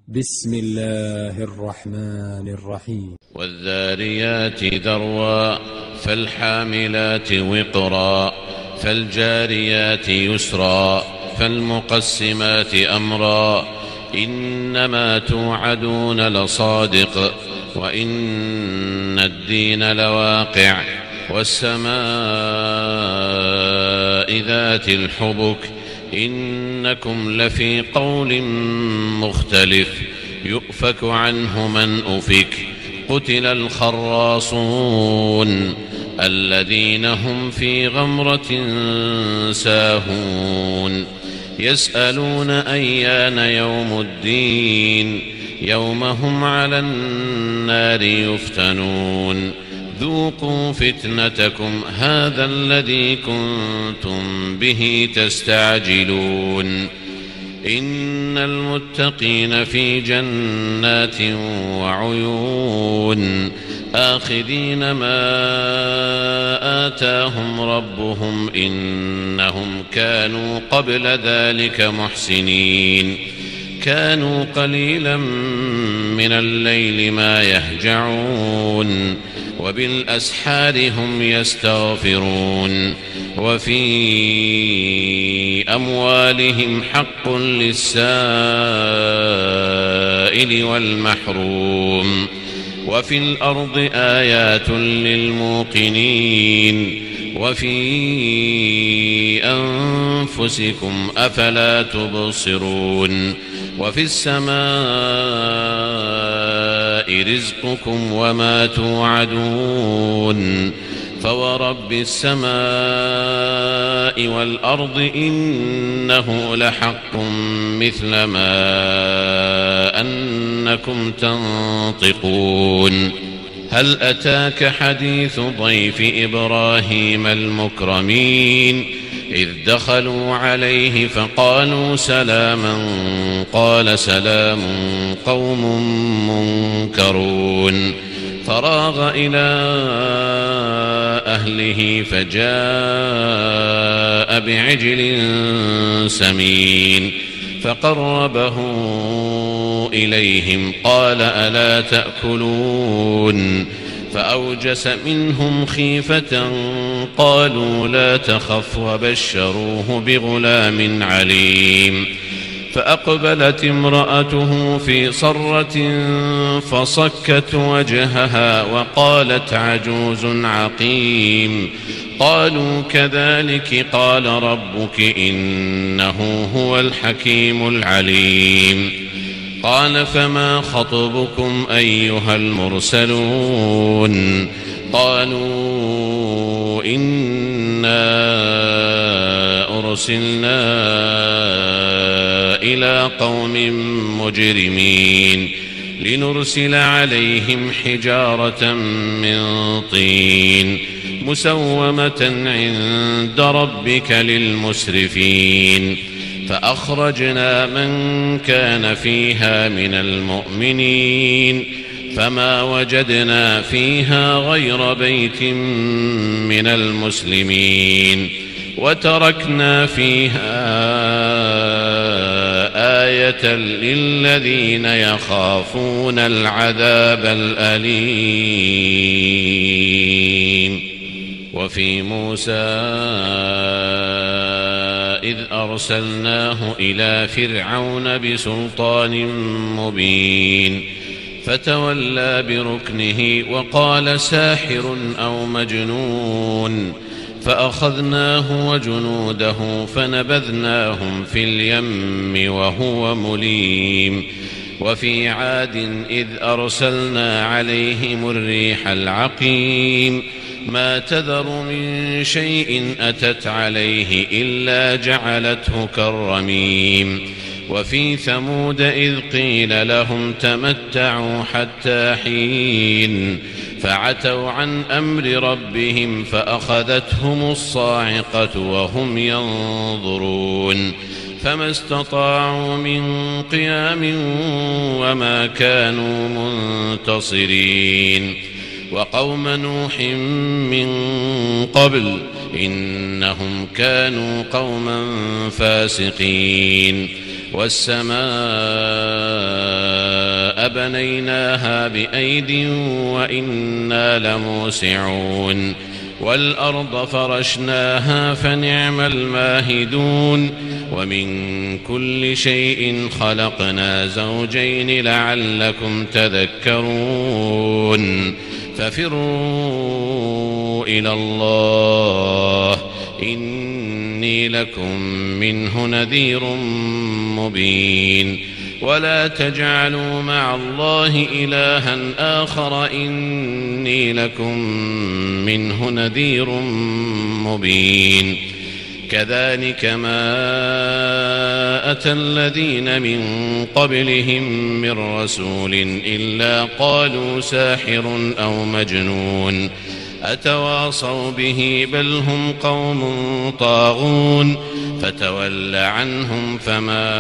بسم الله الرحمن الرحيم. والذاريات ذروا فالحاملات وقرا فالجاريات يسرا فالمقسمات أمرا إنما توعدون لصادق وإن الدين لواقع والسماء ذات الحبك إنكم لفي قول مختلف يؤفك عنه من أفك قتل الخراصون الذين هم في غمرة ساهون يسألون أيان يوم الدين يوم هم على النار يفتنون ذوقوا فتنتكم هذا الذي كنتم به تستعجلون إن المتقين في جنات وعيون آخذين ما آتاهم ربهم إنهم كانوا قبل ذلك محسنين كانوا قليلا من الليل ما يهجعون وبالأسحار هم يستغفرون وفي أموالهم حق للسائل والمحروم وفي الأرض آيات للموقنين وفي أنفسكم أفلا تبصرون وفي السماء رزقكم وما توعدون فورب السماء والأرض إنه لحق مثل ما أنكم تنطقون هل أتاك حديث ضيف إبراهيم المكرمين إذ دخلوا عليه فقالوا سلاما قال سلام قوم منكرون فراغ إلى أهله فجاء بعجل سمين فقربه إليهم قال ألا تأكلون فأوجس منهم خيفة قالوا لا تخف وبشروه بغلام عليم فأقبلت امرأته في صرة فصكت وجهها وقالت عجوز عقيم قالوا كذلك قال ربك إنه هو الحكيم العليم قال فما خطبكم أيها المرسلون قالوا إنا أرسلنا إلى قوم مجرمين لنرسل عليهم حجارة من طين مسومة عند ربك للمسرفين فأخرجنا من كان فيها من المؤمنين فما وجدنا فيها غير بيت من المسلمين وتركنا فيها آية للذين يخافون العذاب الأليم وفي موسى إذ أرسلناه إلى فرعون بسلطان مبين فتولى بركنه وقال ساحر أو مجنون فأخذناه وجنوده فنبذناهم في اليم وهو مليم وفي عاد إذ أرسلنا عليهم الريح العقيم ما تذر من شيء أتت عليه إلا جعلته كالرميم وفي ثمود إذ قيل لهم تمتعوا حتى حين فعتوا عن أمر ربهم فأخذتهم الصاعقة وهم ينظرون فما استطاعوا من قيام وما كانوا منتصرين وقوم نوح من قبل إنهم كانوا قوما فاسقين والسماء بنيناها بأيد وإنا لموسعون والأرض فرشناها فنعم الماهدون ومن كل شيء خلقنا زوجين لعلكم تذكرون ففروا إلى الله إني لكم منه نذير مبين ولا تجعلوا مع الله إلها آخر إني لكم منه نذير مبين كذلك ما أتى الذين من قبلهم من رسول إلا قالوا ساحر أو مجنون أتواصوا به بل هم قوم طاغون فتول عنهم فما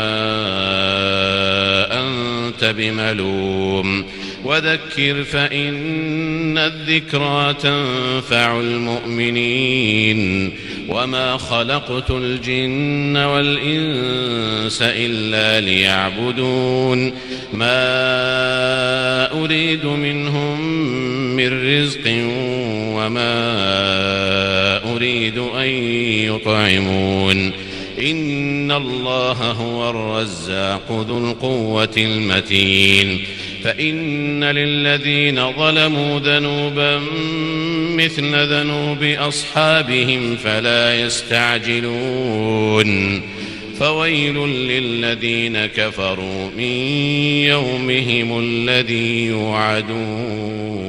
أنت بملوم وذكر فإن الذكرى تنفع المؤمنين وما خلقت الجن والإنس إلا ليعبدون ما أريد منهم من رزق وما أريد أن يطعمون إن الله هو الرزاق ذو القوة المتين فإن للذين ظلموا ذنوبا مثل ذنوب أصحابهم فلا يستعجلون فويل للذين كفروا من يومهم الذي يوعدون